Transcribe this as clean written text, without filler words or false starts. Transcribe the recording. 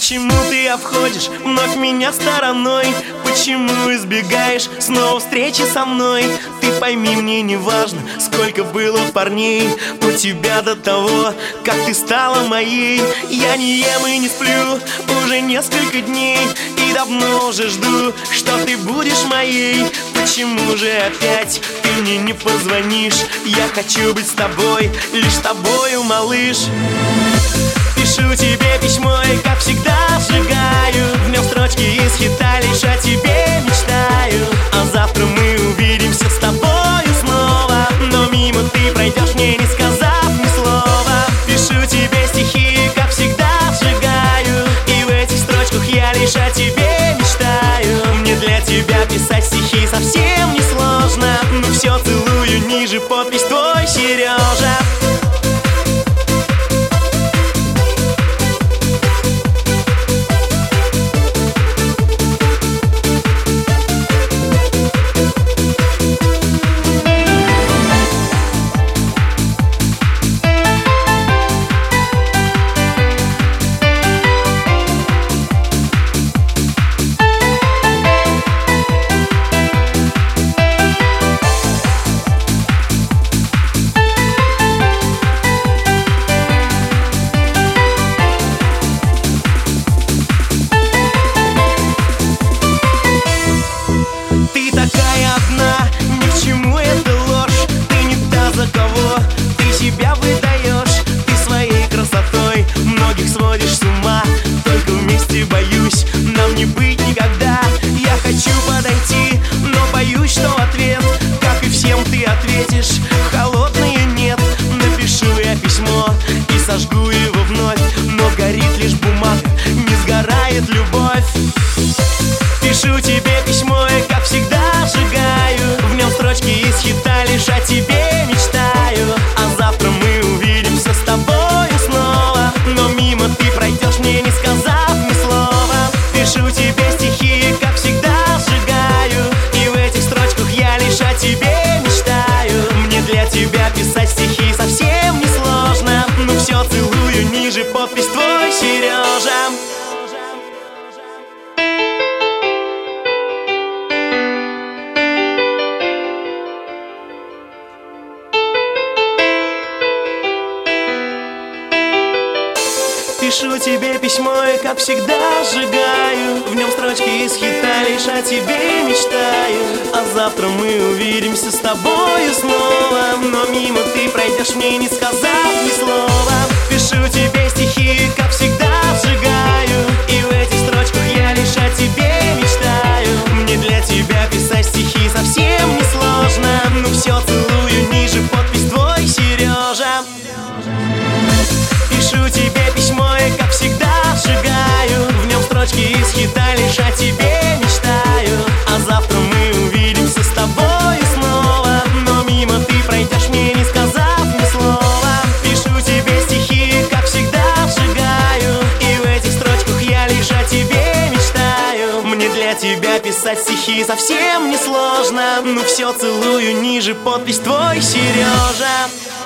Почему ты обходишь вновь меня стороной? Почему избегаешь снова встречи со мной? Ты пойми, мне не важно, сколько было парней у тебя до того, как ты стала моей. Я не ем и не сплю уже несколько дней, и давно уже жду, что ты будешь моей. Почему же опять ты мне не позвонишь? Я хочу быть с тобой, лишь с тобою, малыш. Пишу тебе письмо и, как всегда, сжигаю в нем строчки из хита, лишь о тебе мечтаю. А завтра мы увидимся с тобою снова, но мимо ты пройдешь, мне не сказав ни слова. Пишу тебе стихи и, как всегда, сжигаю, и в этих строчках я лишь о тебе мечтаю. Мне для тебя писать стихи совсем не сложно, но все целую ниже, подпись твой, Сережа. Себя выдаешь, ты своей красотой многих сводишь с ума. Только вместе, боюсь, нам не быть никогда. Я хочу подойти, но боюсь, что ответ, как и всем, ты ответишь холодное нет. Напишу я письмо и сожгу его вновь, но горит лишь бумага, не сгорает любовь. Пишу тебе письмо и, как всегда, сжигаю в нем строчки из хита, лишь о тебе мечтаю. А завтра мы увидимся с тобой снова, но мимо ты пройдешь, мне не сказав ни слова. Пишу тебе стихи и, как всегда, сжигаю, и в этих строчках я лишь о тебе мечтаю. Мне для тебя писать стихи совсем не сложно, но все целую ниже, подпись твой, Сережа. Пишу тебе письмо и, как всегда, сжигаю в нем строчки из хита, лишь о тебе мечтаю. А завтра мы увидимся с тобою снова, но мимо ты пройдешь, мне не сказав ни слова. Пишу тебе стихи и, как всегда, сжигаю, и в этих строчках я лишь о тебе мечтаю. Мне для тебя писать стихи совсем не сложно, но все целую ниже, подпись твой, Сережа. Пишу тебе письмо и, как всегда, сжигаю в нем строчки из хита, лишь о тебе мечтаю. А завтра мы увидимся с тобой снова, но мимо ты пройдешь, мне не сказав ни слова. Пишу тебе стихи и, как всегда, сжигаю, и в этих строчках я лишь о тебе мечтаю. Мне для тебя писать стихи совсем не сложно, но все целую ниже, подпись твой, Сережа.